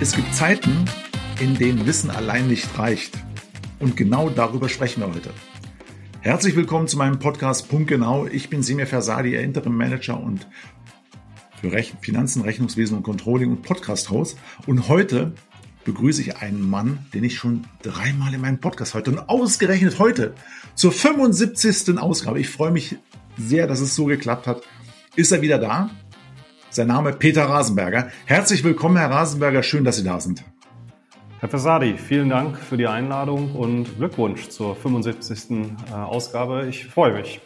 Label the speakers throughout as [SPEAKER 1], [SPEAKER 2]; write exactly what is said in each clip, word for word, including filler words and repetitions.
[SPEAKER 1] Es gibt Zeiten, in denen Wissen allein nicht reicht. Und genau darüber sprechen wir heute. Herzlich willkommen zu meinem Podcast Punkt Genau. Ich bin Semir Fersadi, Ihr Interim Manager und für Rech- Finanzen, Rechnungswesen und Controlling und Podcast-Host. Und heute begrüße ich einen Mann, den ich schon dreimal in meinem Podcast heute und ausgerechnet heute zur fünfundsiebzigsten Ausgabe. Ich freue mich sehr, dass es so geklappt hat. Ist er wieder da? Sein Name Peter Rasenberger. Herzlich willkommen, Herr Rasenberger. Schön, dass Sie da sind.
[SPEAKER 2] Herr Fersadi, vielen Dank für die Einladung und Glückwunsch zur fünfundsiebzigsten Ausgabe. Ich freue mich.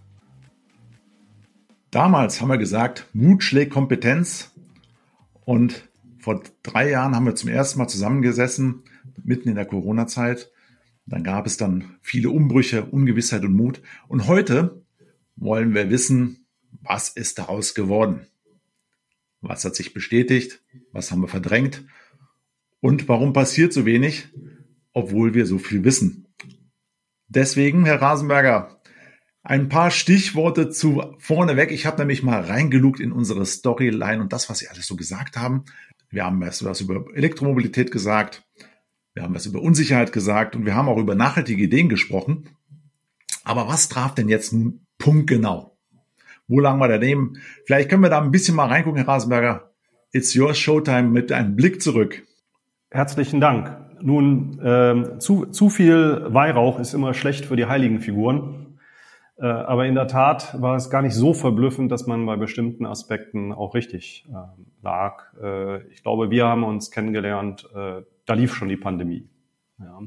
[SPEAKER 1] Damals haben wir gesagt, Mut schlägt Kompetenz. Und vor drei Jahren haben wir zum ersten Mal zusammengesessen, mitten in der Corona-Zeit. Dann gab es dann viele Umbrüche, Ungewissheit und Mut. Und heute wollen wir wissen, was ist daraus geworden? Was hat sich bestätigt? Was haben wir verdrängt? Und warum passiert so wenig, obwohl wir so viel wissen? Deswegen, Herr Rasenberger, ein paar Stichworte zu vorneweg. Ich habe nämlich mal reingelugt in unsere Storyline und das, was Sie alles so gesagt haben. Wir haben was über Elektromobilität gesagt, wir haben was über Unsicherheit gesagt und wir haben auch über nachhaltige Ideen gesprochen. Aber was traf denn jetzt nun punktgenau? Wo lagen wir daneben? Vielleicht können wir da ein bisschen mal reingucken, Herr Rasenberger. It's your showtime mit einem Blick zurück.
[SPEAKER 2] Herzlichen Dank. Nun, äh, zu, zu viel Weihrauch ist immer schlecht für die heiligen Figuren. Äh, aber in der Tat war es gar nicht so verblüffend, dass man bei bestimmten Aspekten auch richtig äh, lag. Äh, ich glaube, wir haben uns kennengelernt, äh, da lief schon die Pandemie. Ja.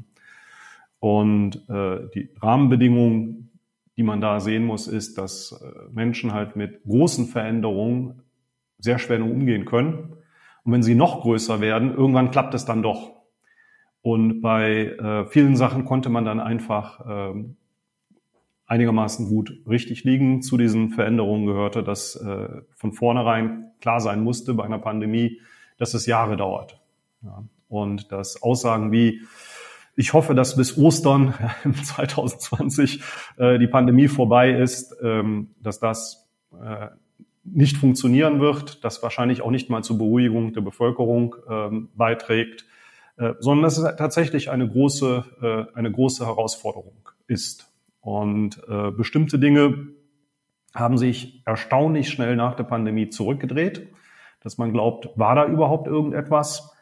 [SPEAKER 2] Und äh, die Rahmenbedingungen, die man da sehen muss, ist, dass äh, Menschen halt mit großen Veränderungen sehr schwer umgehen können. Und wenn sie noch größer werden, irgendwann klappt es dann doch. Und bei äh, vielen Sachen konnte man dann einfach äh, einigermaßen gut richtig liegen. Zu diesen Veränderungen gehörte, dass äh, von vornherein klar sein musste bei einer Pandemie, dass es Jahre dauert. Ja. Und dass Aussagen wie, ich hoffe, dass bis Ostern zwanzig zwanzig äh, die Pandemie vorbei ist, ähm, dass das äh, nicht funktionieren wird, das wahrscheinlich auch nicht mal zur Beruhigung der Bevölkerung ähm, beiträgt, äh, sondern dass es tatsächlich eine große, äh, eine große Herausforderung ist. Und äh, bestimmte Dinge haben sich erstaunlich schnell nach der Pandemie zurückgedreht, dass man glaubt, war da überhaupt irgendetwas?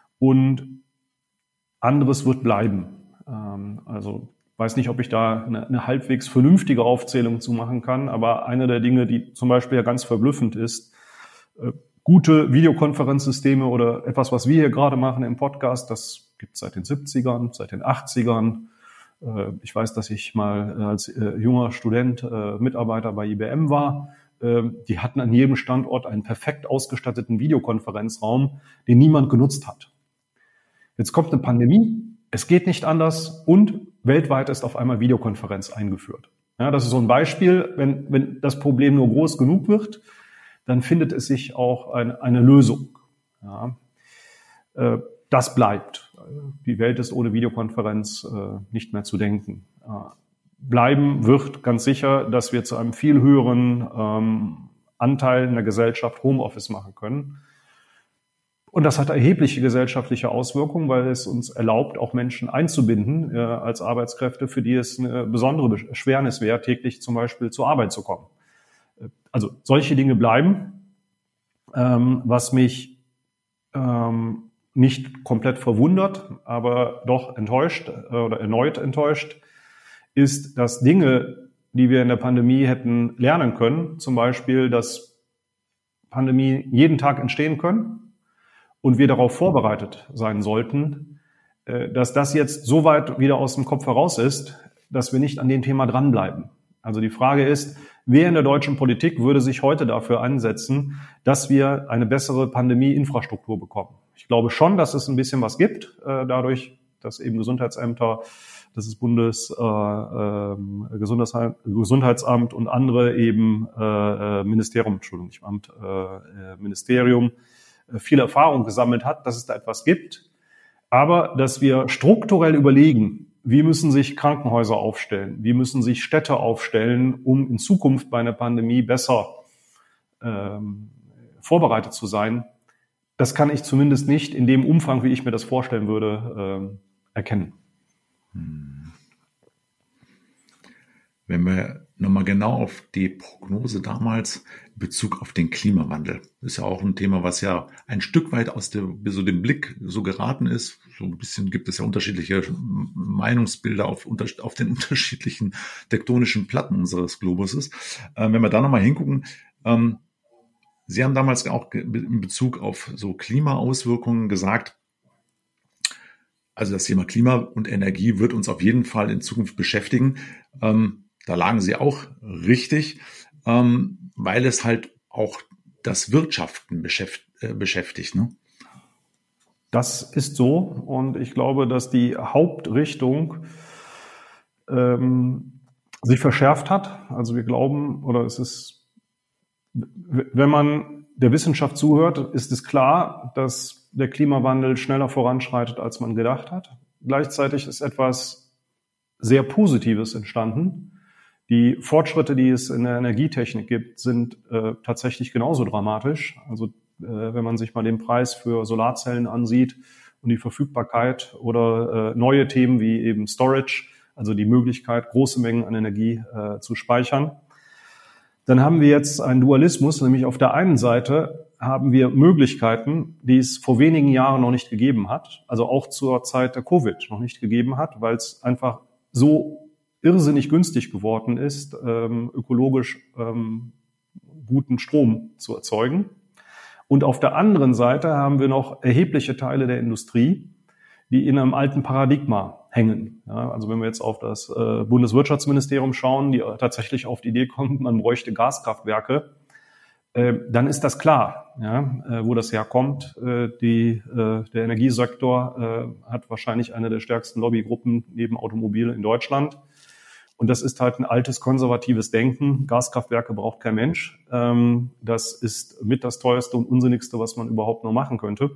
[SPEAKER 2] Und anderes wird bleiben. Ähm, also weiß nicht, ob ich da eine, eine halbwegs vernünftige Aufzählung zu machen kann, aber eine der Dinge, die zum Beispiel ja ganz verblüffend ist, äh, gute Videokonferenzsysteme oder etwas, was wir hier gerade machen im Podcast, das gibt es seit den siebzigern, seit den achtzigern. Äh, ich weiß, dass ich mal als äh, junger Student äh, Mitarbeiter bei I B M war. Äh, die hatten an jedem Standort einen perfekt ausgestatteten Videokonferenzraum, den niemand genutzt hat. Jetzt kommt eine Pandemie, es geht nicht anders und weltweit ist auf einmal Videokonferenz eingeführt. Ja, das ist so ein Beispiel, wenn, wenn das Problem nur groß genug wird, dann findet es sich auch eine, eine Lösung. Ja, äh, das bleibt. Die Welt ist ohne Videokonferenz äh, nicht mehr zu denken. Äh, bleiben wird ganz sicher, dass wir zu einem viel höheren ähm, Anteil in der Gesellschaft Homeoffice machen können. Und das hat erhebliche gesellschaftliche Auswirkungen, weil es uns erlaubt, auch Menschen einzubinden äh, als Arbeitskräfte, für die es eine besondere Erschwernis wäre, täglich zum Beispiel zur Arbeit zu kommen. Also solche Dinge bleiben. Ähm, was mich ähm, nicht komplett verwundert, aber doch enttäuscht äh, oder erneut enttäuscht, ist, dass Dinge, die wir in der Pandemie hätten lernen können, zum Beispiel, dass Pandemien jeden Tag entstehen können, und wir darauf vorbereitet sein sollten, dass das jetzt so weit wieder aus dem Kopf heraus ist, dass wir nicht an dem Thema dranbleiben. Also die Frage ist, wer in der deutschen Politik würde sich heute dafür einsetzen, dass wir eine bessere Pandemie-Infrastruktur bekommen? Ich glaube schon, dass es ein bisschen was gibt, dadurch, dass eben Gesundheitsämter, dass das Bundes äh, äh, Gesundheitsamt und andere eben äh, Ministerium, Entschuldigung, nicht Amt, äh, Ministerium, viel Erfahrung gesammelt hat, dass es da etwas gibt, aber dass wir strukturell überlegen, wie müssen sich Krankenhäuser aufstellen, wie müssen sich Städte aufstellen, um in Zukunft bei einer Pandemie besser ähm, vorbereitet zu sein, das kann ich zumindest nicht in dem Umfang, wie ich mir das vorstellen würde, äh, erkennen.
[SPEAKER 1] Wenn wir nochmal genau auf die Prognose damals in Bezug auf den Klimawandel, ist ja auch ein Thema, was ja ein Stück weit aus der, so dem Blick so geraten ist. So ein bisschen gibt es ja unterschiedliche Meinungsbilder auf, auf den unterschiedlichen tektonischen Platten unseres Globuses. Ähm, wenn wir da nochmal hingucken, ähm, Sie haben damals auch in Bezug auf so Klimaauswirkungen gesagt, also das Thema Klima und Energie wird uns auf jeden Fall in Zukunft beschäftigen. Ähm, da lagen Sie auch richtig, ähm, weil es halt auch das Wirtschaften beschäft, äh, beschäftigt, ne?
[SPEAKER 2] Das ist so, und ich glaube, dass die Hauptrichtung ähm, sich verschärft hat. Also wir glauben, oder es ist, wenn man der Wissenschaft zuhört, ist es klar, dass der Klimawandel schneller voranschreitet, als man gedacht hat. Gleichzeitig ist etwas sehr Positives entstanden. Die Fortschritte, die es in der Energietechnik gibt, sind äh, tatsächlich genauso dramatisch. Also äh, wenn man sich mal den Preis für Solarzellen ansieht und die Verfügbarkeit oder äh, neue Themen wie eben Storage, also die Möglichkeit, große Mengen an Energie äh, zu speichern, dann haben wir jetzt einen Dualismus, nämlich auf der einen Seite haben wir Möglichkeiten, die es vor wenigen Jahren noch nicht gegeben hat, also auch zur Zeit der Covid noch nicht gegeben hat, weil es einfach so irrsinnig günstig geworden ist, ähm, ökologisch ähm, guten Strom zu erzeugen. Und auf der anderen Seite haben wir noch erhebliche Teile der Industrie, die in einem alten Paradigma hängen. Ja, also wenn wir jetzt auf das äh, Bundeswirtschaftsministerium schauen, die tatsächlich auf die Idee kommen, man bräuchte Gaskraftwerke, äh, dann ist das klar, ja, äh, wo das herkommt. Äh, die, äh, der Energiesektor äh, hat wahrscheinlich eine der stärksten Lobbygruppen neben Automobil in Deutschland. Und das ist halt ein altes konservatives Denken. Gaskraftwerke braucht kein Mensch. Ähm, das ist mit das teuerste und unsinnigste, was man überhaupt noch machen könnte.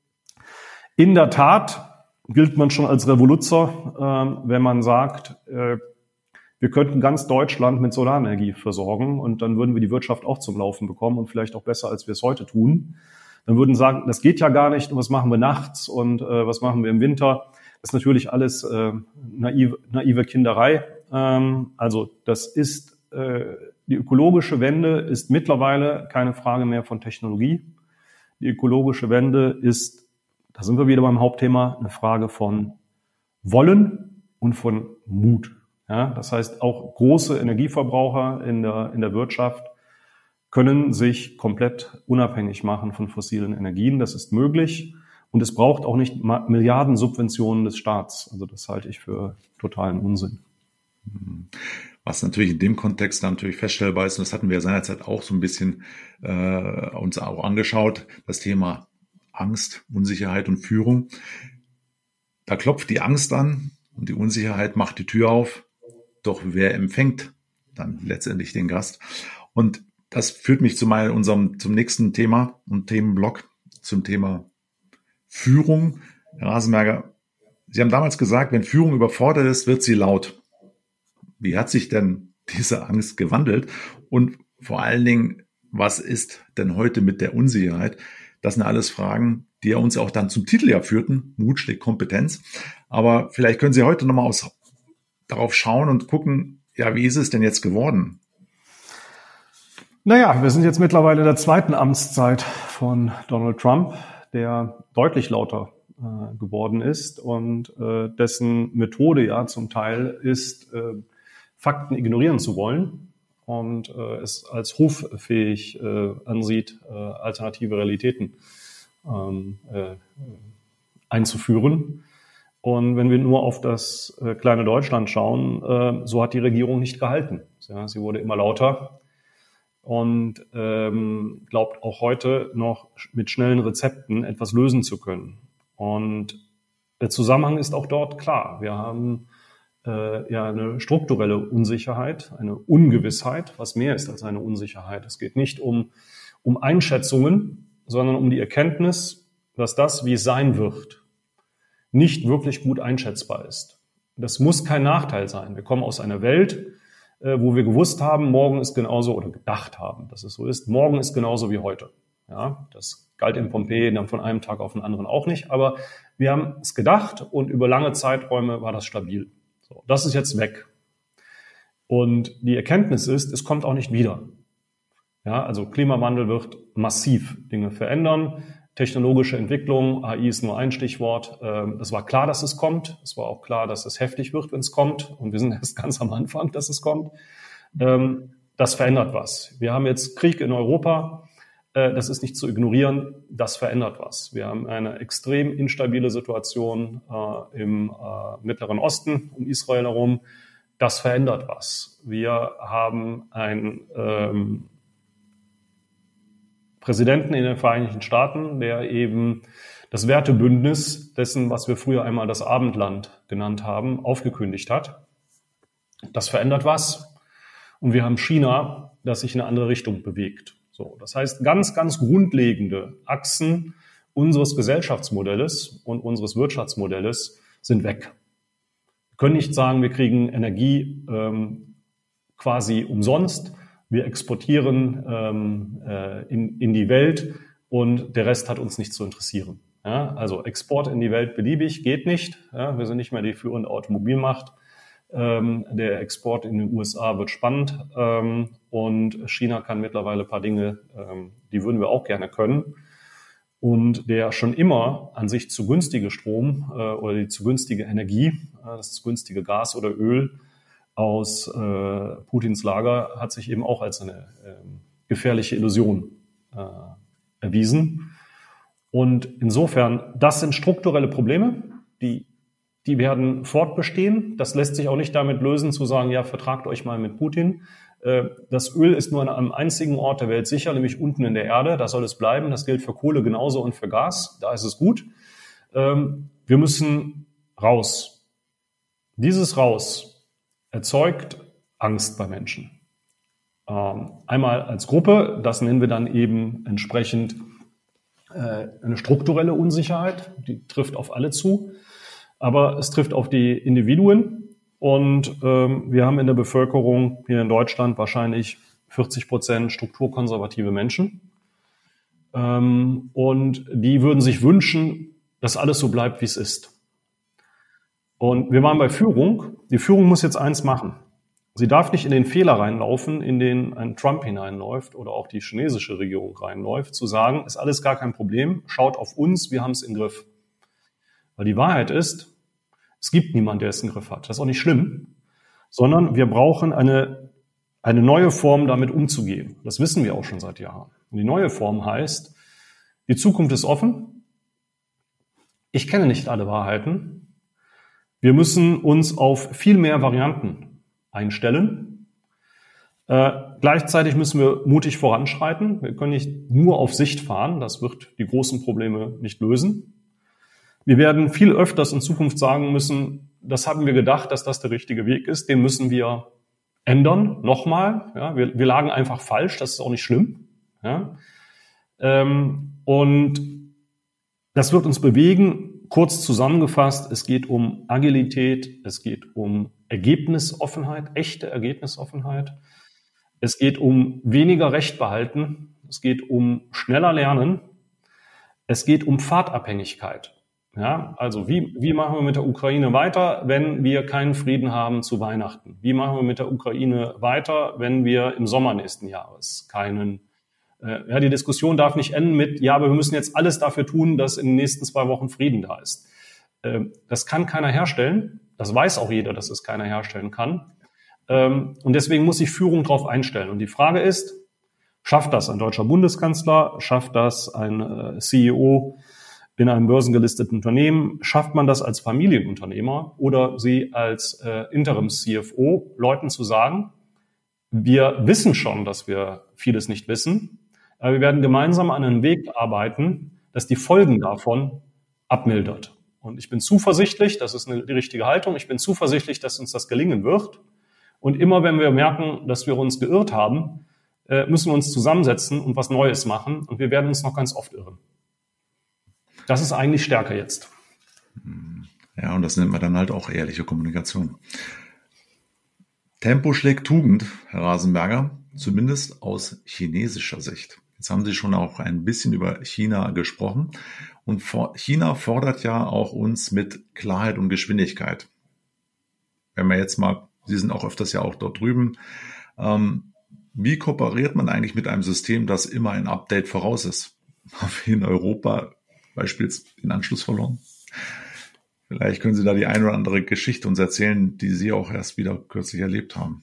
[SPEAKER 2] In der Tat gilt man schon als Revoluzer, äh, wenn man sagt, äh, wir könnten ganz Deutschland mit Solarenergie versorgen und dann würden wir die Wirtschaft auch zum Laufen bekommen und vielleicht auch besser, als wir es heute tun. Dann würden sagen, das geht ja gar nicht und was machen wir nachts und äh, was machen wir im Winter? Das ist natürlich alles äh, naive, naive Kinderei. Ähm, also das ist, äh, die ökologische Wende ist mittlerweile keine Frage mehr von Technologie. Die ökologische Wende ist, da sind wir wieder beim Hauptthema, eine Frage von Wollen und von Mut. Ja, das heißt, auch große Energieverbraucher in der, in der Wirtschaft können sich komplett unabhängig machen von fossilen Energien. Das ist möglich. Und es braucht auch nicht Milliarden Subventionen des Staats. Also das halte ich für totalen Unsinn.
[SPEAKER 1] Was natürlich in dem Kontext natürlich feststellbar ist, und das hatten wir seinerzeit auch so ein bisschen äh, uns auch angeschaut, das Thema Angst, Unsicherheit und Führung. Da klopft die Angst an und die Unsicherheit macht die Tür auf. Doch wer empfängt dann letztendlich den Gast? Und das führt mich zu mal unserem, zum nächsten Thema und Themenblock, zum Thema Führung. Herr Rasenberger, Sie haben damals gesagt, wenn Führung überfordert ist, wird sie laut. Wie hat sich denn diese Angst gewandelt? Und vor allen Dingen, was ist denn heute mit der Unsicherheit? Das sind alles Fragen, die ja uns auch dann zum Titel ja führten. Mut schlägt Kompetenz. Aber vielleicht können Sie heute nochmal aus, darauf schauen und gucken, ja, wie ist es denn jetzt geworden?
[SPEAKER 2] Naja, wir sind jetzt mittlerweile in der zweiten Amtszeit von Donald Trump, der deutlich lauter äh, geworden ist und äh, dessen Methode ja zum Teil ist, äh, Fakten ignorieren zu wollen und äh, es als hoffähig äh, ansieht, äh, alternative Realitäten ähm, äh, einzuführen. Und wenn wir nur auf das äh, kleine Deutschland schauen, äh, so hat die Regierung nicht gehalten. Ja, sie wurde immer lauter und ähm, glaubt auch heute noch mit schnellen Rezepten etwas lösen zu können. Und der Zusammenhang ist auch dort klar. Wir haben äh, ja eine strukturelle Unsicherheit, eine Ungewissheit, was mehr ist als eine Unsicherheit. Es geht nicht um, um Einschätzungen, sondern um die Erkenntnis, dass das, wie es sein wird, nicht wirklich gut einschätzbar ist. Das muss kein Nachteil sein. Wir kommen aus einer Welt, äh, wo wir gewusst haben, morgen ist genauso, oder gedacht haben, dass es so ist, morgen ist genauso wie heute. Ja, das galt in Pompeji dann von einem Tag auf den anderen auch nicht. Aber wir haben es gedacht und über lange Zeiträume war das stabil. So, das ist jetzt weg. Und die Erkenntnis ist, es kommt auch nicht wieder. Ja, also Klimawandel wird massiv Dinge verändern. Technologische Entwicklung, A I ist nur ein Stichwort. Es war klar, dass es kommt. Es war auch klar, dass es heftig wird, wenn es kommt. Und wir sind erst ganz am Anfang, dass es kommt. Das verändert was. Wir haben jetzt Krieg in Europa. Das ist nicht zu ignorieren. Das verändert was. Wir haben eine extrem instabile Situation im Mittleren Osten, um Israel herum. Das verändert was. Wir haben ein ähm, Präsidenten in den Vereinigten Staaten, der eben das Wertebündnis dessen, was wir früher einmal das Abendland genannt haben, aufgekündigt hat. Das verändert was. Und wir haben China, das sich in eine andere Richtung bewegt. So, das heißt, ganz, ganz grundlegende Achsen unseres Gesellschaftsmodells und unseres Wirtschaftsmodells sind weg. Wir können nicht sagen, wir kriegen Energie ähm, quasi umsonst. Wir exportieren ähm, äh, in, in die Welt und der Rest hat uns nicht zu interessieren. Ja, also Export in die Welt beliebig geht nicht. Ja, wir sind nicht mehr die führende Automobilmacht. Ähm, der Export in den U S A wird spannend ähm, und China kann mittlerweile ein paar Dinge, ähm, die würden wir auch gerne können. Und der schon immer an sich zu günstige Strom äh, oder die zu günstige Energie, äh, das zu günstige Gas oder Öl aus äh, Putins Lager hat sich eben auch als eine äh, gefährliche Illusion äh, erwiesen. Und insofern, das sind strukturelle Probleme, die, die werden fortbestehen. Das lässt sich auch nicht damit lösen, zu sagen, ja, vertragt euch mal mit Putin. Äh, das Öl ist nur an einem einzigen Ort der Welt sicher, nämlich unten in der Erde. Da soll es bleiben. Das gilt für Kohle genauso und für Gas. Da ist es gut. Ähm, wir müssen raus. Dieses Raus erzeugt Angst bei Menschen. Ähm, einmal als Gruppe, das nennen wir dann eben entsprechend äh, eine strukturelle Unsicherheit, die trifft auf alle zu, aber es trifft auf die Individuen und ähm, wir haben in der Bevölkerung hier in Deutschland wahrscheinlich vierzig Prozent strukturkonservative Menschen ähm, und die würden sich wünschen, dass alles so bleibt, wie es ist. Und wir waren bei Führung. Die Führung muss jetzt eins machen. Sie darf nicht in den Fehler reinlaufen, in den ein Trump hineinläuft oder auch die chinesische Regierung reinläuft, zu sagen, ist alles gar kein Problem, schaut auf uns, wir haben es im Griff. Weil die Wahrheit ist, es gibt niemanden, der es im Griff hat. Das ist auch nicht schlimm, sondern wir brauchen eine, eine neue Form, damit umzugehen. Das wissen wir auch schon seit Jahren. Und die neue Form heißt, die Zukunft ist offen. Ich kenne nicht alle Wahrheiten. Wir müssen uns auf viel mehr Varianten einstellen. Äh, gleichzeitig müssen wir mutig voranschreiten. Wir können nicht nur auf Sicht fahren. Das wird die großen Probleme nicht lösen. Wir werden viel öfters in Zukunft sagen müssen, das haben wir gedacht, dass das der richtige Weg ist. Den müssen wir ändern. Nochmal. Ja, wir, wir lagen einfach falsch. Das ist auch nicht schlimm. Ja, ähm, und das wird uns bewegen. Kurz zusammengefasst, es geht um Agilität, es geht um Ergebnisoffenheit, echte Ergebnisoffenheit. Es geht um weniger Recht behalten, es geht um schneller lernen, es geht um Pfadabhängigkeit. Ja, also wie, wie machen wir mit der Ukraine weiter, wenn wir keinen Frieden haben zu Weihnachten? Wie machen wir mit der Ukraine weiter, wenn wir im Sommer nächsten Jahres keinen Ja, die Diskussion darf nicht enden mit, ja, aber wir müssen jetzt alles dafür tun, dass in den nächsten zwei Wochen Frieden da ist. Das kann keiner herstellen. Das weiß auch jeder, dass es keiner herstellen kann. Und deswegen muss sich Führung darauf einstellen. Und die Frage ist, schafft das ein deutscher Bundeskanzler? Schafft das ein C E O in einem börsengelisteten Unternehmen? Schafft man das als Familienunternehmer oder Sie als Interims-C F O, Leuten zu sagen, wir wissen schon, dass wir vieles nicht wissen, aber wir werden gemeinsam an einem Weg arbeiten, dass die Folgen davon abmildert. Und ich bin zuversichtlich, das ist eine, die richtige Haltung, ich bin zuversichtlich, dass uns das gelingen wird. Und immer wenn wir merken, dass wir uns geirrt haben, müssen wir uns zusammensetzen und was Neues machen. Und wir werden uns noch ganz oft irren. Das ist eigentlich stärker jetzt.
[SPEAKER 1] Ja, und das nennt man dann halt auch ehrliche Kommunikation. Tempo schlägt Tugend, Herr Rasenberger, zumindest aus chinesischer Sicht. Jetzt haben Sie schon auch ein bisschen über China gesprochen. Und China fordert ja auch uns mit Klarheit und Geschwindigkeit. Wenn wir jetzt mal, Sie sind auch öfters ja auch dort drüben, ähm, wie kooperiert man eigentlich mit einem System, das immer ein Update voraus ist? Haben wir in Europa beispielsweise den Anschluss verloren? Vielleicht können Sie da die eine oder andere Geschichte uns erzählen, die Sie auch erst wieder kürzlich erlebt haben.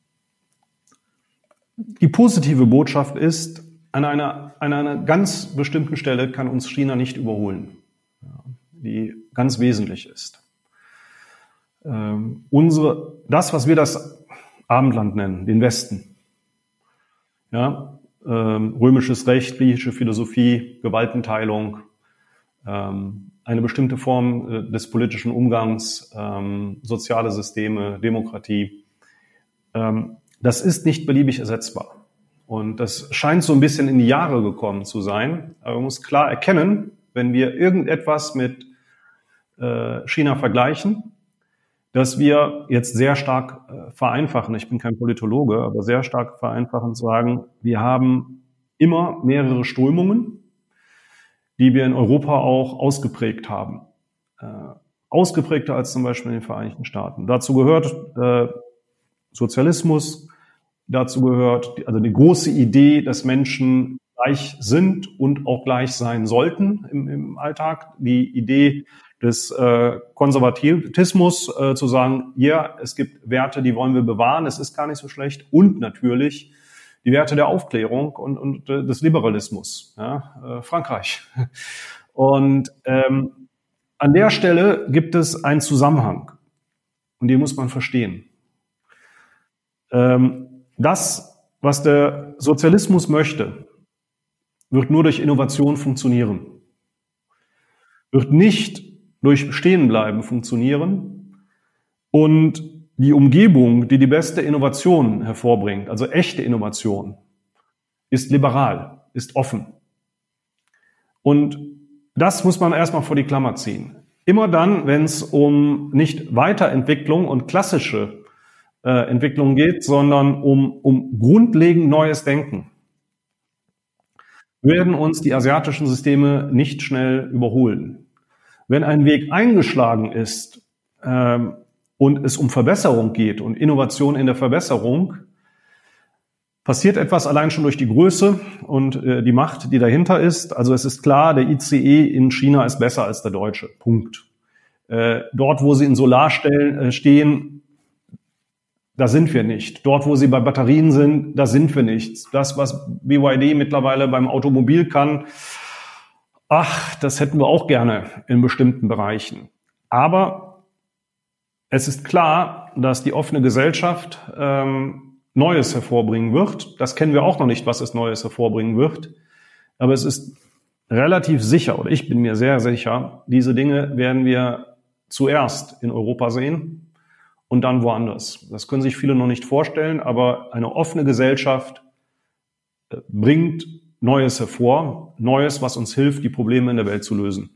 [SPEAKER 2] Die positive Botschaft ist, an einer, an einer ganz bestimmten Stelle kann uns China nicht überholen, die ganz wesentlich ist. Ähm, unsere, das, was wir das Abendland nennen, den Westen, ja, ähm, römisches Recht, griechische Philosophie, Gewaltenteilung, ähm, eine bestimmte Form äh, des politischen Umgangs, ähm, soziale Systeme, Demokratie, ähm, das ist nicht beliebig ersetzbar. Und das scheint so ein bisschen in die Jahre gekommen zu sein. Aber man muss klar erkennen, wenn wir irgendetwas mit äh, China vergleichen, dass wir jetzt sehr stark äh, vereinfachen, ich bin kein Politologe, aber sehr stark vereinfachen sagen, wir haben immer mehrere Strömungen, die wir in Europa auch ausgeprägt haben. Äh, ausgeprägter als zum Beispiel in den Vereinigten Staaten. Dazu gehört äh, Sozialismus, dazu gehört also die große Idee, dass Menschen gleich sind und auch gleich sein sollten im, im Alltag. Die Idee des äh, Konservatismus, äh, zu sagen, ja, es gibt Werte, die wollen wir bewahren, es ist gar nicht so schlecht. Und natürlich die Werte der Aufklärung und, und äh, des Liberalismus, ja, äh, Frankreich. Und ähm, an der Stelle gibt es einen Zusammenhang und den muss man verstehen. Ähm, das, was der Sozialismus möchte, wird nur durch Innovation funktionieren. Wird nicht durch Stehenbleiben funktionieren. Und die Umgebung, die die beste Innovation hervorbringt, also echte Innovation, ist liberal, ist offen. Und das muss man erstmal vor die Klammer ziehen. Immer dann, wenn es um nicht Weiterentwicklung und klassische äh, Entwicklung geht, sondern um, um grundlegend neues Denken, werden uns die asiatischen Systeme nicht schnell überholen. Wenn ein Weg eingeschlagen ist ähm, und es um Verbesserung geht und Innovation in der Verbesserung, passiert etwas allein schon durch die Größe und äh, die Macht, die dahinter ist. Also es ist klar, der I C E in China ist besser als der deutsche. Punkt. Äh, dort, wo sie in Solarstellen äh, stehen, da sind wir nicht. Dort, wo sie bei Batterien sind, da sind wir nicht. Das, was B Y D mittlerweile beim Automobil kann, ach, das hätten wir auch gerne in bestimmten Bereichen. Aber es ist klar, dass die offene Gesellschaft ähm, Neues hervorbringen wird. Das kennen wir auch noch nicht, was es Neues hervorbringen wird. Aber es ist relativ sicher, oder ich bin mir sehr sicher, diese Dinge werden wir zuerst in Europa sehen und dann woanders. Das können sich viele noch nicht vorstellen, aber eine offene Gesellschaft bringt Neues hervor. Neues, was uns hilft, die Probleme in der Welt zu lösen.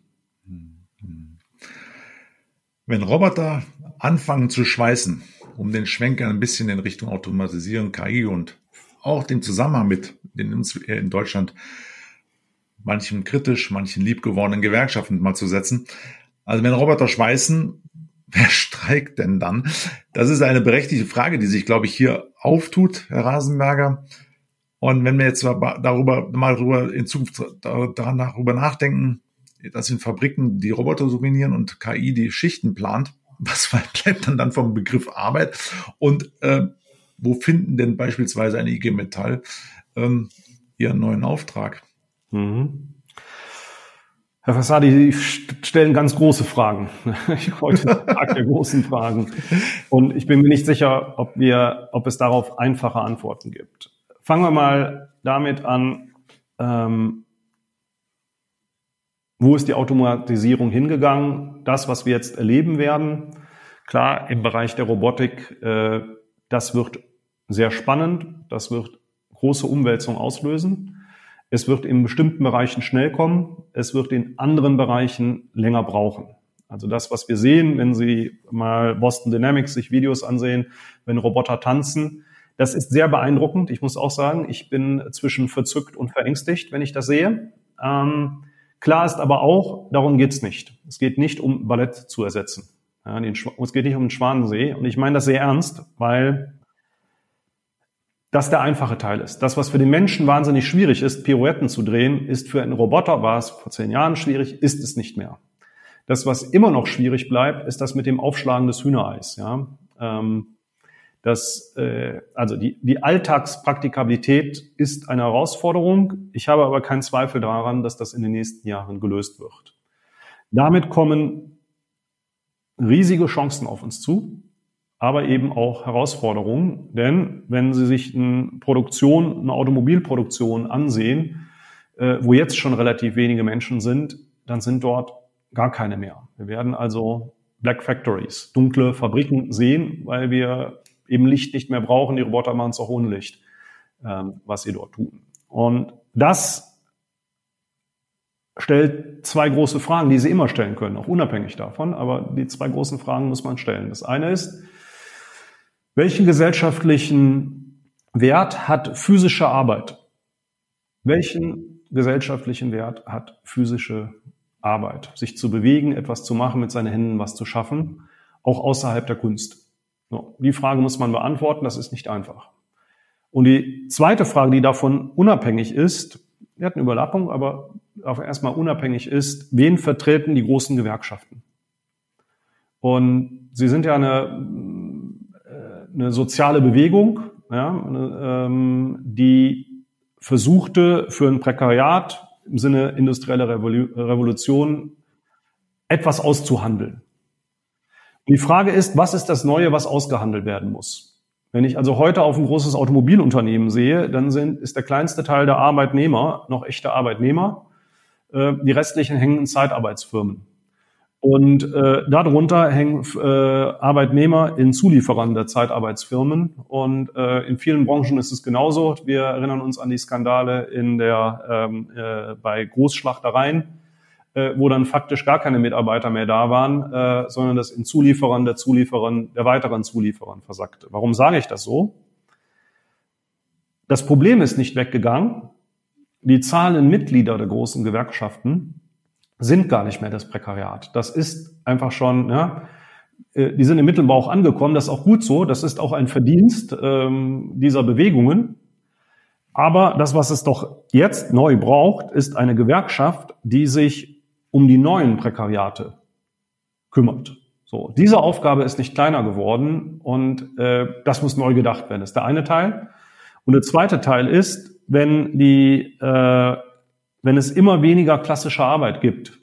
[SPEAKER 1] Wenn Roboter anfangen zu schweißen, um den Schwenker ein bisschen in Richtung Automatisierung, K I und auch den Zusammenhang mit den uns in Deutschland manchen kritisch, manchen liebgewordenen Gewerkschaften mal zu setzen. Also wenn Roboter schweißen, wer streikt denn dann? Das ist eine berechtigte Frage, die sich, glaube ich, hier auftut, Herr Rasenberger. Und wenn wir jetzt darüber mal darüber in Zukunft darüber nachdenken, dass in Fabriken die Roboter dominieren und K I die Schichten plant, was bleibt dann dann vom Begriff Arbeit? Und äh, wo finden denn beispielsweise eine I G Metall ähm, ihren neuen Auftrag?
[SPEAKER 2] Mhm. Herr Fassadi, Sie stellen ganz große Fragen. Heute Tag der großen Fragen. Und ich bin mir nicht sicher, ob wir, ob es darauf einfache Antworten gibt. Fangen wir mal damit an, ähm, wo ist die Automatisierung hingegangen? Das, was wir jetzt erleben werden, klar, im Bereich der Robotik, äh, das wird sehr spannend, das wird große Umwälzungen auslösen. Es wird in bestimmten Bereichen schnell kommen, es wird in anderen Bereichen länger brauchen. Also das, was wir sehen, wenn Sie mal Boston Dynamics sich Videos ansehen, wenn Roboter tanzen, Das ist sehr beeindruckend. Ich muss auch sagen, ich bin zwischen verzückt und verängstigt, wenn ich das sehe. Ähm, klar ist aber auch, darum geht's nicht. Es geht nicht um Ballett zu ersetzen. Ja, den, es geht nicht um den Schwanensee. Und ich meine das sehr ernst, weil das der einfache Teil ist. Das, was für den Menschen wahnsinnig schwierig ist, Pirouetten zu drehen, ist für einen Roboter, war es vor zehn Jahren schwierig, ist es nicht mehr. Das, was immer noch schwierig bleibt, ist das mit dem Aufschlagen des Hühnereis. Ja? Ähm, das, äh, also die, die Alltagspraktikabilität ist eine Herausforderung. Ich habe aber keinen Zweifel daran, dass das in den nächsten Jahren gelöst wird. Damit kommen riesige Chancen auf uns zu, aber eben auch Herausforderungen. Denn wenn Sie sich eine Produktion, eine Automobilproduktion ansehen, äh, wo jetzt schon relativ wenige Menschen sind, dann sind dort gar keine mehr. Wir werden also Black Factories, dunkle Fabriken sehen, weil wir eben Licht nicht mehr brauchen. Die Roboter machen es auch ohne Licht, ähm, was sie dort tun. Und das stellt zwei große Fragen, die Sie immer stellen können, auch unabhängig davon. Aber die zwei großen Fragen muss man stellen. Das eine ist, welchen gesellschaftlichen Wert hat physische Arbeit? Welchen gesellschaftlichen Wert hat physische Arbeit? Sich zu bewegen, etwas zu machen, mit seinen Händen was zu schaffen, auch außerhalb der Kunst. So, die Frage muss man beantworten, das ist nicht einfach. Und die zweite Frage, die davon unabhängig ist, die hat eine Überlappung, aber auch erstmal unabhängig ist, wen vertreten die großen Gewerkschaften? Und sie sind ja eine, eine soziale Bewegung, ja, eine, ähm, die versuchte für ein Prekariat im Sinne industrieller Revolution etwas auszuhandeln. Die Frage ist, was ist das Neue, was ausgehandelt werden muss? Wenn ich also heute auf ein großes Automobilunternehmen sehe, dann sind, ist der kleinste Teil der Arbeitnehmer noch echte Arbeitnehmer. Äh, die restlichen hängen in Zeitarbeitsfirmen. Und äh, darunter hängen äh, Arbeitnehmer in Zulieferern der Zeitarbeitsfirmen. Und äh, in vielen Branchen ist es genauso. Wir erinnern uns an die Skandale in der ähm, äh, bei Großschlachtereien, äh, wo dann faktisch gar keine Mitarbeiter mehr da waren, äh, sondern das in Zulieferern der Zulieferern der weiteren Zulieferern versackte. Warum sage ich das so? Das Problem ist nicht weggegangen. Die zahlenden Mitglieder der großen Gewerkschaften sind gar nicht mehr das Prekariat. Das ist einfach schon, ja, die sind im Mittelbau angekommen, das ist auch gut so, das ist auch ein Verdienst ähm, dieser Bewegungen. Aber das, was es doch jetzt neu braucht, ist eine Gewerkschaft, die sich um die neuen Prekariate kümmert. So, diese Aufgabe ist nicht kleiner geworden und äh, das muss neu gedacht werden. Das ist der eine Teil. Und der zweite Teil ist, wenn die äh, wenn es immer weniger klassische Arbeit gibt,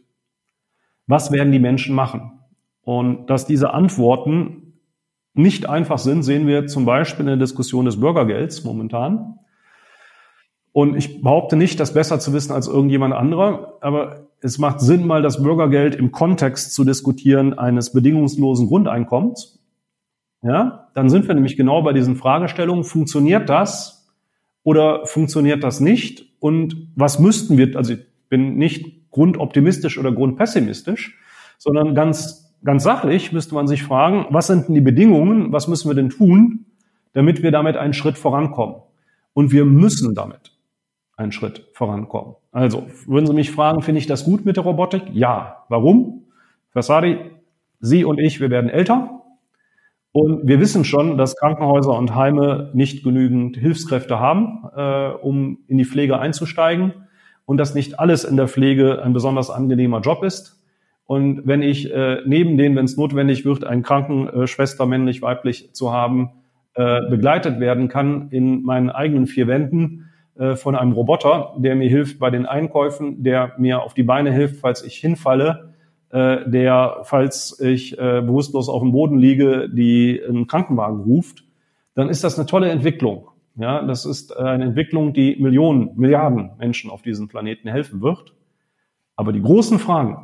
[SPEAKER 2] was werden die Menschen machen? Und dass diese Antworten nicht einfach sind, sehen wir zum Beispiel in der Diskussion des Bürgergelds momentan. Und ich behaupte nicht, das besser zu wissen als irgendjemand anderer, aber es macht Sinn, mal das Bürgergeld im Kontext zu diskutieren eines bedingungslosen Grundeinkommens. Ja, dann sind wir nämlich genau bei diesen Fragestellungen. Funktioniert das oder funktioniert das nicht? Und was müssten wir, also ich bin nicht grundoptimistisch oder grundpessimistisch, sondern ganz, ganz sachlich müsste man sich fragen, was sind denn die Bedingungen, was müssen wir denn tun, damit wir damit einen Schritt vorankommen? Und wir müssen damit einen Schritt vorankommen. Also, würden Sie mich fragen, finde ich das gut mit der Robotik? Ja. Warum? Fassadi, Sie und ich, wir werden älter. Und wir wissen schon, dass Krankenhäuser und Heime nicht genügend Hilfskräfte haben, äh, um in die Pflege einzusteigen und dass nicht alles in der Pflege ein besonders angenehmer Job ist. Und wenn ich äh, neben denen, wenn es notwendig wird, eine Krankenschwester männlich, weiblich zu haben, äh, begleitet werden kann in meinen eigenen vier Wänden äh, von einem Roboter, der mir hilft bei den Einkäufen, der mir auf die Beine hilft, falls ich hinfalle, der, falls ich äh, bewusstlos auf dem Boden liege, die einen Krankenwagen ruft, dann ist das eine tolle Entwicklung. Ja, das ist eine Entwicklung, die Millionen, Milliarden Menschen auf diesem Planeten helfen wird. Aber die großen Fragen,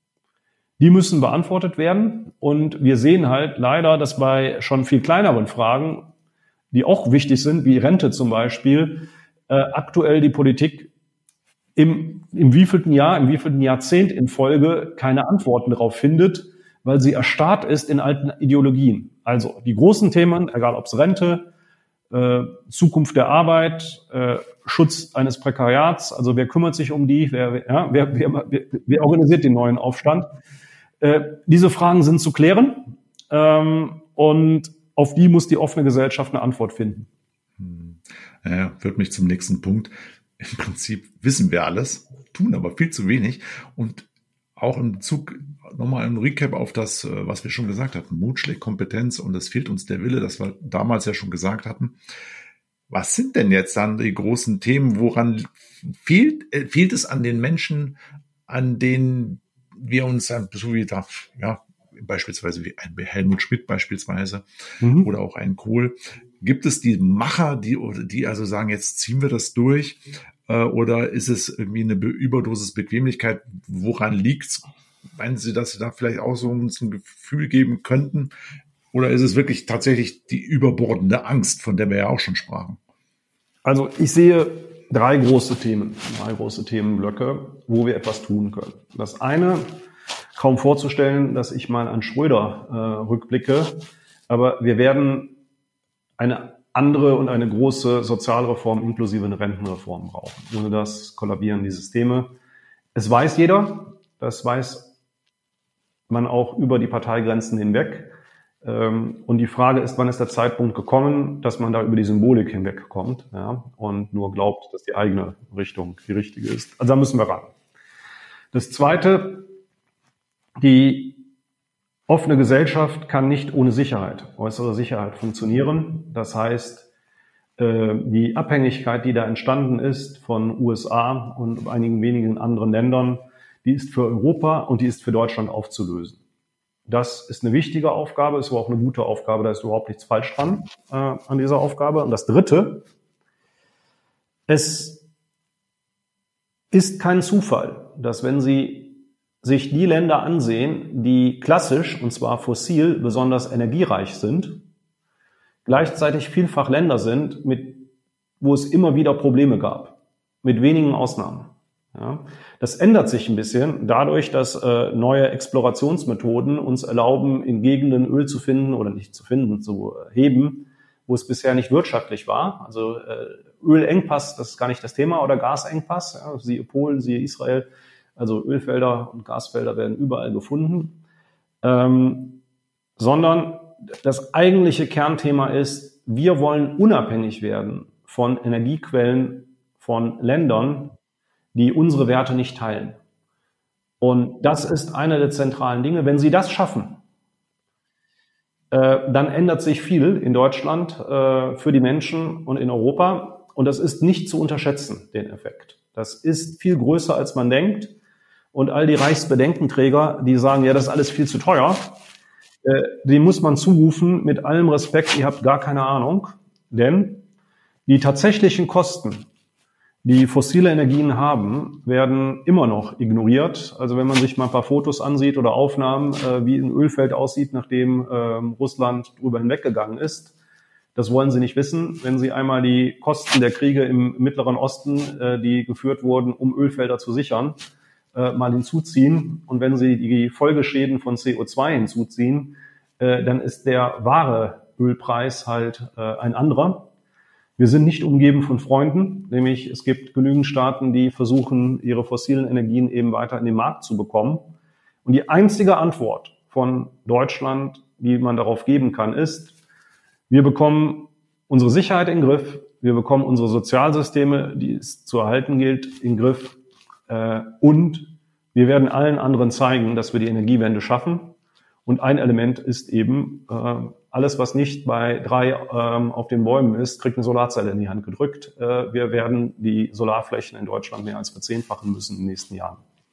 [SPEAKER 2] die müssen beantwortet werden. Und wir sehen halt leider, dass bei schon viel kleineren Fragen, die auch wichtig sind, wie Rente zum Beispiel, äh, aktuell die Politik im, im wievielten Jahr, im wievielten Jahrzehnt in Folge keine Antworten darauf findet, weil sie erstarrt ist in alten Ideologien. Also die großen Themen, egal ob es Rente, äh, Zukunft der Arbeit, äh, Schutz eines Prekariats, also wer kümmert sich um die, wer, ja, wer, wer, wer, wer organisiert den neuen Aufstand? Äh, diese Fragen sind zu klären ähm, und auf die muss die offene Gesellschaft eine Antwort finden.
[SPEAKER 1] Ja, führt mich zum nächsten Punkt. Im Prinzip wissen wir alles, tun aber viel zu wenig. Und auch im Bezug nochmal ein Recap auf das, was wir schon gesagt hatten. Mut schlägt Kompetenz und es fehlt uns der Wille, das wir damals ja schon gesagt hatten. Was sind denn jetzt dann die großen Themen? Woran fehlt, fehlt es an den Menschen, an denen wir uns, so wie da, ja, beispielsweise wie ein Helmut Schmidt beispielsweise mhm. oder auch ein Kohl. Gibt es die Macher, die, die also sagen, jetzt ziehen wir das durch? Äh, oder ist es irgendwie eine Überdosis Bequemlichkeit? Woran liegt's? Meinen Sie, dass Sie da vielleicht auch so uns ein Gefühl geben könnten? Oder ist es wirklich tatsächlich die überbordende Angst, von der wir ja auch schon sprachen?
[SPEAKER 2] Also ich sehe drei große Themen, drei große Themenblöcke, wo wir etwas tun können. Das eine, kaum vorzustellen, dass ich mal an Schröder äh, rückblicke, aber wir werden eine andere und eine große Sozialreform inklusive eine Rentenreform brauchen. Ohne das kollabieren die Systeme. Es weiß jeder, das weiß man auch über die Parteigrenzen hinweg. Und die Frage ist, wann ist der Zeitpunkt gekommen, dass man da über die Symbolik hinwegkommt, ja, und nur glaubt, dass die eigene Richtung die richtige ist. Also da müssen wir ran. Das Zweite, die offene Gesellschaft kann nicht ohne Sicherheit, äußere Sicherheit funktionieren. Das heißt, die Abhängigkeit, die da entstanden ist von U S A und einigen wenigen anderen Ländern, die ist für Europa und die ist für Deutschland aufzulösen. Das ist eine wichtige Aufgabe, ist aber auch eine gute Aufgabe, da ist überhaupt nichts falsch dran äh, an dieser Aufgabe. Und das Dritte, es ist kein Zufall, dass wenn Sie sich die Länder ansehen, die klassisch, und zwar fossil, besonders energiereich sind, gleichzeitig vielfach Länder sind, mit, wo es immer wieder Probleme gab, mit wenigen Ausnahmen. Ja, das ändert sich ein bisschen dadurch, dass äh, neue Explorationsmethoden uns erlauben, in Gegenden Öl zu finden oder nicht zu finden, zu heben, wo es bisher nicht wirtschaftlich war. Also äh, Ölengpass, das ist gar nicht das Thema, oder Gasengpass, ja, siehe Polen, siehe Israel. Also Ölfelder und Gasfelder werden überall gefunden, ähm, sondern das eigentliche Kernthema ist, wir wollen unabhängig werden von Energiequellen von Ländern, die unsere Werte nicht teilen. Und das ist einer der zentralen Dinge. Wenn Sie das schaffen, äh, dann ändert sich viel in Deutschland äh, für die Menschen und in Europa. Und das ist nicht zu unterschätzen, den Effekt. Das ist viel größer, als man denkt. Und all die Reichsbedenkenträger, die sagen, ja, das ist alles viel zu teuer, äh, dem muss man zurufen, mit allem Respekt, ihr habt gar keine Ahnung. Denn die tatsächlichen Kosten, die fossile Energien haben, werden immer noch ignoriert. Also wenn man sich mal ein paar Fotos ansieht oder Aufnahmen, äh, wie ein Ölfeld aussieht, nachdem äh, Russland drüber hinweggegangen ist, das wollen Sie nicht wissen. Wenn Sie einmal die Kosten der Kriege im Mittleren Osten, äh, die geführt wurden, um Ölfelder zu sichern, äh, mal hinzuziehen, und wenn Sie die Folgeschäden von C O zwei hinzuziehen, äh, dann ist der wahre Ölpreis halt äh, ein anderer. Wir sind nicht umgeben von Freunden, nämlich es gibt genügend Staaten, die versuchen, ihre fossilen Energien eben weiter in den Markt zu bekommen. Und die einzige Antwort von Deutschland, die man darauf geben kann, ist, wir bekommen unsere Sicherheit in den Griff, wir bekommen unsere Sozialsysteme, die es zu erhalten gilt, in den Griff, äh, und wir werden allen anderen zeigen, dass wir die Energiewende schaffen. Und ein Element ist eben, äh, alles, was nicht bei drei ähm, auf den Bäumen ist, kriegt eine Solarzelle in die Hand gedrückt. Äh, wir werden die Solarflächen in Deutschland mehr als verzehnfachen müssen in den nächsten Jahren.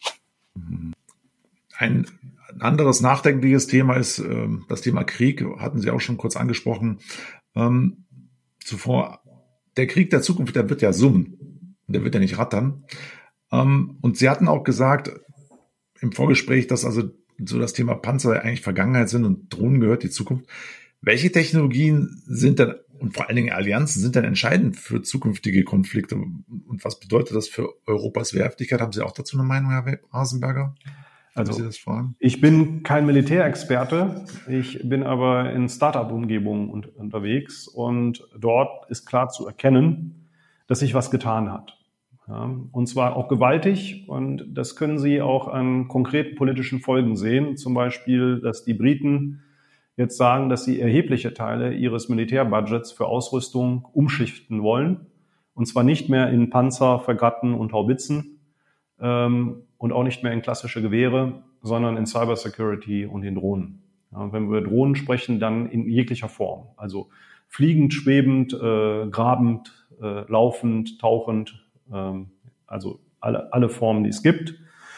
[SPEAKER 1] Ein anderes nachdenkliches Thema ist äh, das Thema Krieg, hatten Sie auch schon kurz angesprochen. Ähm, zuvor, der Krieg der Zukunft, der wird ja summen, der wird ja nicht rattern. Ähm, und Sie hatten auch gesagt im Vorgespräch, dass also so das Thema Panzer eigentlich Vergangenheit sind und Drohnen gehört die Zukunft. Welche Technologien sind denn, und vor allen Dingen Allianzen, sind denn entscheidend für zukünftige Konflikte? Und was bedeutet das für Europas Wehrhaftigkeit? Haben Sie auch dazu eine Meinung, Herr Hasenberger?
[SPEAKER 2] Also,
[SPEAKER 1] Sie das fragen?
[SPEAKER 2] Ich bin kein Militärexperte, ich bin aber in Start-up-Umgebungen un- unterwegs und dort ist klar zu erkennen, dass sich was getan hat. Ja, und zwar auch gewaltig, und das können Sie auch an konkreten politischen Folgen sehen. Zum Beispiel, dass die Briten jetzt sagen, dass sie erhebliche Teile ihres Militärbudgets für Ausrüstung umschichten wollen. Und zwar nicht mehr in Panzer, Fregatten und Haubitzen ähm, und auch nicht mehr in klassische Gewehre, sondern in Cybersecurity und in Drohnen. Ja, wenn wir über Drohnen sprechen, dann in jeglicher Form. Also fliegend, schwebend, äh, grabend, äh, laufend, tauchend, ähm, also alle, alle Formen, die es gibt.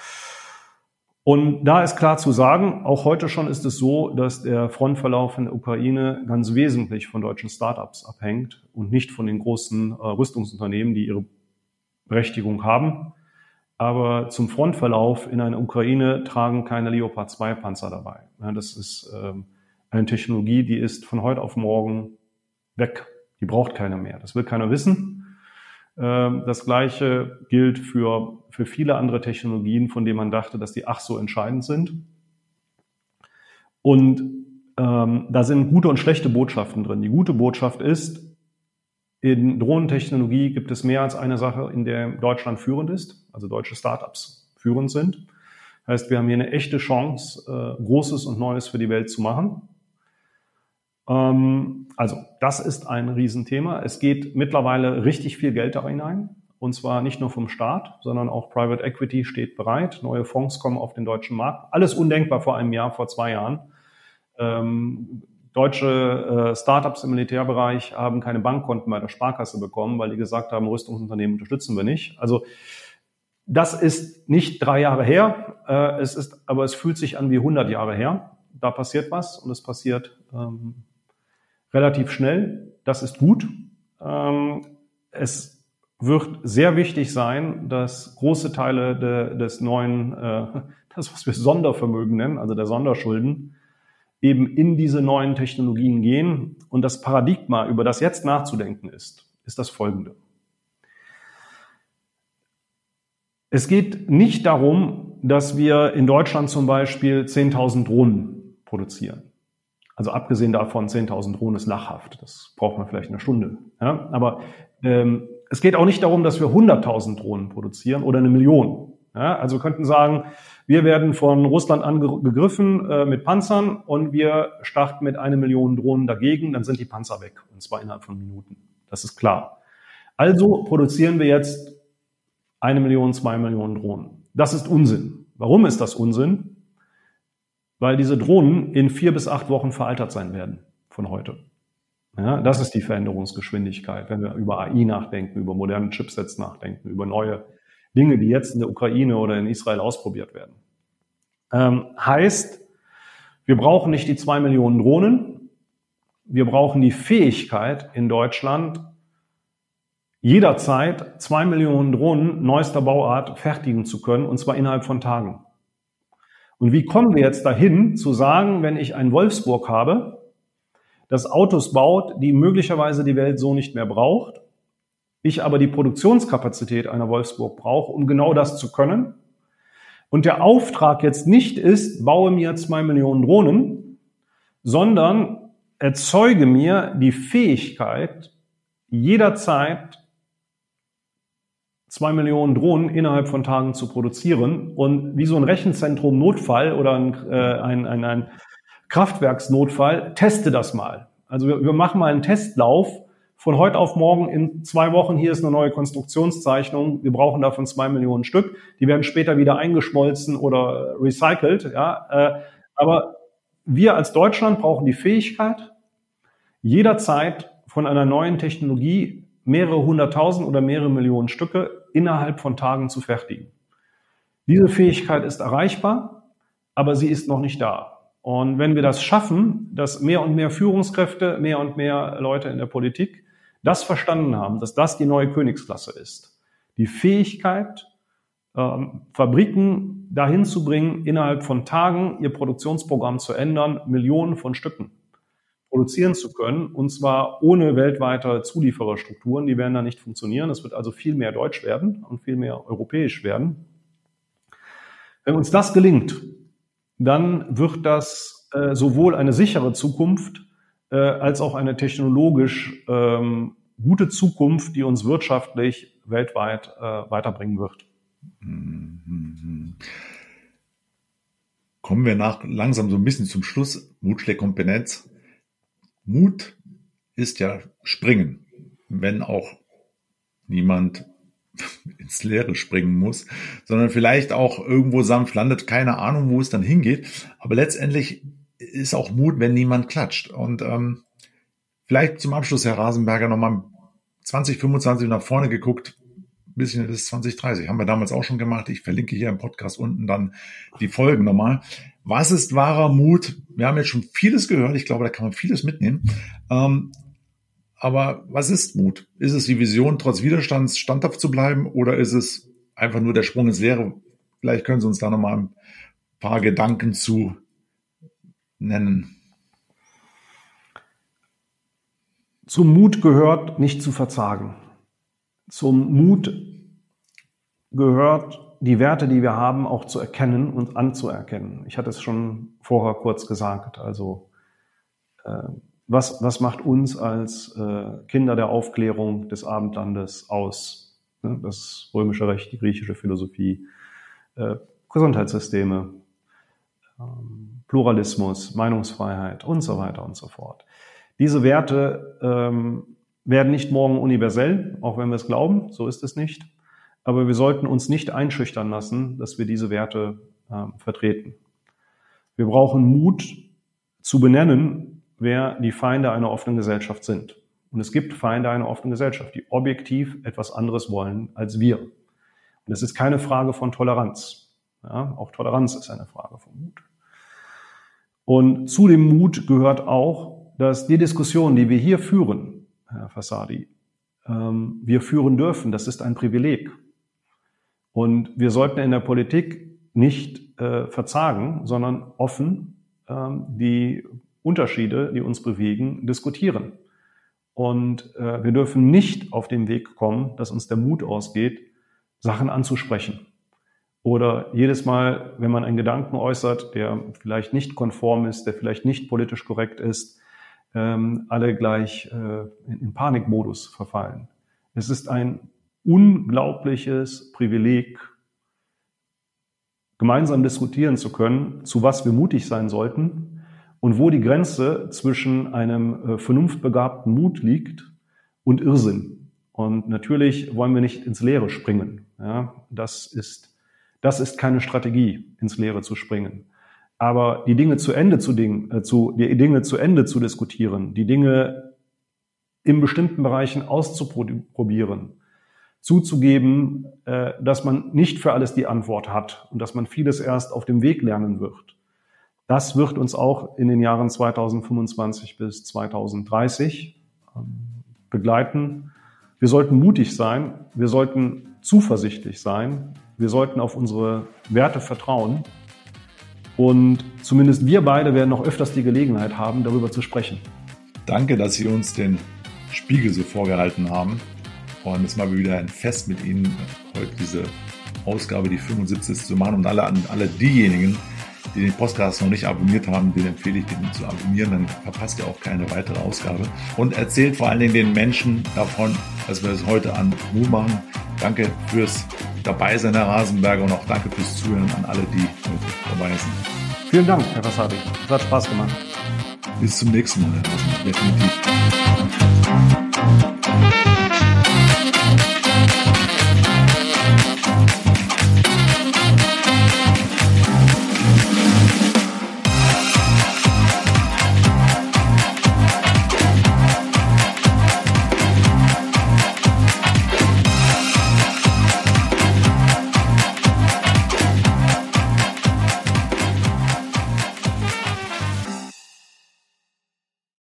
[SPEAKER 2] Und da ist klar zu sagen, auch heute schon ist es so, dass der Frontverlauf in der Ukraine ganz wesentlich von deutschen Startups abhängt und nicht von den großen äh, Rüstungsunternehmen, die ihre Berechtigung haben. Aber zum Frontverlauf in einer Ukraine tragen keine Leopard zwei Panzer dabei. Ja, das ist ähm, eine Technologie, die ist von heute auf morgen weg. Die braucht keiner mehr. Das will keiner wissen. Ähm, das Gleiche gilt für, für viele andere Technologien, von denen man dachte, dass die ach so entscheidend sind. Und ähm, da sind gute und schlechte Botschaften drin. Die gute Botschaft ist, in Drohnentechnologie gibt es mehr als eine Sache, in der Deutschland führend ist, also deutsche Startups führend sind. Das heißt, wir haben hier eine echte Chance, äh, Großes und Neues für die Welt zu machen. Ähm, also das ist ein Riesenthema. Es geht mittlerweile richtig viel Geld da hinein, und zwar nicht nur vom Staat, sondern auch Private Equity steht bereit. Neue Fonds kommen auf den deutschen Markt. Alles undenkbar vor einem Jahr, vor zwei Jahren. Ähm, Deutsche äh, Startups im Militärbereich haben keine Bankkonten bei der Sparkasse bekommen, weil die gesagt haben, Rüstungsunternehmen unterstützen wir nicht. Also das ist nicht drei Jahre her, äh, es ist, aber es fühlt sich an wie hundert Jahre her. Da passiert was, und es passiert ähm, relativ schnell. Das ist gut. Ähm, es wird sehr wichtig sein, dass große Teile de, des neuen, äh, das was wir Sondervermögen nennen, also der Sonderschulden, eben in diese neuen Technologien gehen. Und das Paradigma, über das jetzt nachzudenken ist, ist das folgende. Es geht nicht darum, dass wir in Deutschland zum Beispiel zehntausend Drohnen produzieren. Also abgesehen davon, zehntausend Drohnen ist lachhaft. Das braucht man vielleicht eine Stunde. Ja? Aber ähm, es geht auch nicht darum, dass wir hunderttausend Drohnen produzieren oder eine Million. Ja? Also wir könnten sagen, wir werden von Russland angegriffen äh, mit Panzern und wir starten mit einer Million Drohnen dagegen, dann sind die Panzer weg, und zwar innerhalb von Minuten. Das ist klar. Also produzieren wir jetzt eine Million, zwei Millionen Drohnen. Das ist Unsinn. Warum ist das Unsinn? Weil diese Drohnen in vier bis acht Wochen veraltert sein werden von heute. Ja, das ist die Veränderungsgeschwindigkeit, wenn wir über A I nachdenken, über moderne Chipsets nachdenken, über neue Dinge, die jetzt in der Ukraine oder in Israel ausprobiert werden. Ähm, heißt, wir brauchen nicht die zwei Millionen Drohnen, wir brauchen die Fähigkeit in Deutschland, jederzeit zwei Millionen Drohnen neuester Bauart fertigen zu können, und zwar innerhalb von Tagen. Und wie kommen wir jetzt dahin, zu sagen, wenn ich ein Wolfsburg habe, das Autos baut, die möglicherweise die Welt so nicht mehr braucht, ich aber die Produktionskapazität einer Wolfsburg brauche, um genau das zu können, und der Auftrag jetzt nicht ist, baue mir zwei Millionen Drohnen, sondern erzeuge mir die Fähigkeit, jederzeit zwei Millionen Drohnen innerhalb von Tagen zu produzieren, und wie so ein Rechenzentrum Notfall oder ein, äh, ein, ein, ein Kraftwerksnotfall, teste das mal. Also wir, wir machen mal einen Testlauf von heute auf morgen. In zwei Wochen, hier ist eine neue Konstruktionszeichnung, wir brauchen davon zwei Millionen Stück, die werden später wieder eingeschmolzen oder recycelt. Ja, äh, aber wir als Deutschland brauchen die Fähigkeit, jederzeit von einer neuen Technologie mehrere hunderttausend oder mehrere Millionen Stücke innerhalb von Tagen zu fertigen. Diese Fähigkeit ist erreichbar, aber sie ist noch nicht da. Und wenn wir das schaffen, dass mehr und mehr Führungskräfte, mehr und mehr Leute in der Politik das verstanden haben, dass das die neue Königsklasse ist, die Fähigkeit, ähm, Fabriken dahin zu bringen, innerhalb von Tagen ihr Produktionsprogramm zu ändern, Millionen von Stücken produzieren zu können, und zwar ohne weltweite Zuliefererstrukturen, die werden da nicht funktionieren. Es wird also viel mehr deutsch werden und viel mehr europäisch werden. Wenn uns das gelingt, dann wird das äh, sowohl eine sichere Zukunft äh, als auch eine technologisch ähm, gute Zukunft, die uns wirtschaftlich weltweit äh, weiterbringen wird.
[SPEAKER 1] Mhm. Kommen wir nach langsam so ein bisschen zum Schluss. Mut schlägt Kompetenz. Mut ist ja Springen, wenn auch niemand ins Leere springen muss, sondern vielleicht auch irgendwo sanft landet, keine Ahnung, wo es dann hingeht. Aber letztendlich ist auch Mut, wenn niemand klatscht. Und ähm, vielleicht zum Abschluss, Herr Rasenberger, nochmal zwanzig fünfundzwanzig nach vorne geguckt, ein bisschen bis zwanzig dreißig. Haben wir damals auch schon gemacht. Ich verlinke hier im Podcast unten dann die Folgen nochmal. Was ist wahrer Mut? Wir haben jetzt schon vieles gehört. Ich glaube, da kann man vieles mitnehmen. Ähm, Aber was ist Mut? Ist es die Vision, trotz Widerstands standhaft zu bleiben, oder ist es einfach nur der Sprung ins Leere? Vielleicht können Sie uns da nochmal ein paar Gedanken zu nennen.
[SPEAKER 2] Zum Mut gehört, nicht zu verzagen. Zum Mut gehört, die Werte, die wir haben, auch zu erkennen und anzuerkennen. Ich hatte es schon vorher kurz gesagt. Also äh, Was, was macht uns als äh, Kinder der Aufklärung des Abendlandes aus? Ne? Das römische Recht, die griechische Philosophie, äh, Gesundheitssysteme, ähm, Pluralismus, Meinungsfreiheit und so weiter und so fort. Diese Werte ähm, werden nicht morgen universell, auch wenn wir es glauben, so ist es nicht. Aber wir sollten uns nicht einschüchtern lassen, dass wir diese Werte äh, vertreten. Wir brauchen Mut zu benennen, wer die Feinde einer offenen Gesellschaft sind. Und es gibt Feinde einer offenen Gesellschaft, die objektiv etwas anderes wollen als wir. Und es ist keine Frage von Toleranz. Ja, auch Toleranz ist eine Frage von Mut. Und zu dem Mut gehört auch, dass die Diskussion, die wir hier führen, Herr Fassadi, ähm, wir führen dürfen. Das ist ein Privileg. Und wir sollten in der Politik nicht äh, verzagen, sondern offen ähm, die Unterschiede, die uns bewegen, diskutieren. Und äh, wir dürfen nicht auf den Weg kommen, dass uns der Mut ausgeht, Sachen anzusprechen. Oder jedes Mal, wenn man einen Gedanken äußert, der vielleicht nicht konform ist, der vielleicht nicht politisch korrekt ist, ähm, alle gleich äh, in, in Panikmodus verfallen. Es ist ein unglaubliches Privileg, gemeinsam diskutieren zu können, zu was wir mutig sein sollten und wo die Grenze zwischen einem äh, vernunftbegabten Mut liegt und Irrsinn. Und natürlich wollen wir nicht ins Leere springen. Ja, das ist, das ist keine Strategie, ins Leere zu springen. Aber die Dinge zu Ende zu, Ding, äh, zu, die Dinge zu Ende zu diskutieren, die Dinge in bestimmten Bereichen auszuprobieren, zuzugeben, äh, dass man nicht für alles die Antwort hat und dass man vieles erst auf dem Weg lernen wird. Das wird uns auch in den Jahren zweitausendfünfundzwanzig bis zweitausenddreißig ähm, begleiten. Wir sollten mutig sein, wir sollten zuversichtlich sein, wir sollten auf unsere Werte vertrauen und zumindest wir beide werden noch öfters die Gelegenheit haben, darüber zu sprechen.
[SPEAKER 1] Danke, dass Sie uns den Spiegel so vorgehalten haben. Und es ist mal wieder ein Fest mit Ihnen, heute diese Ausgabe, die fünfundsiebzigste zu machen. Und alle, alle diejenigen, die den Podcast noch nicht abonniert haben, den empfehle ich, den zu abonnieren. Dann verpasst ihr auch keine weitere Ausgabe. Und erzählt vor allen Dingen den Menschen davon, dass wir es heute an Mut machen. Danke fürs Dabeisein, Herr Rasenberger, und auch danke fürs Zuhören an alle, die heute dabei sind.
[SPEAKER 2] Vielen Dank, Herr Fassadi. Es hat Spaß gemacht.
[SPEAKER 1] Bis zum nächsten Mal, Herr Rasenberger. Definitiv.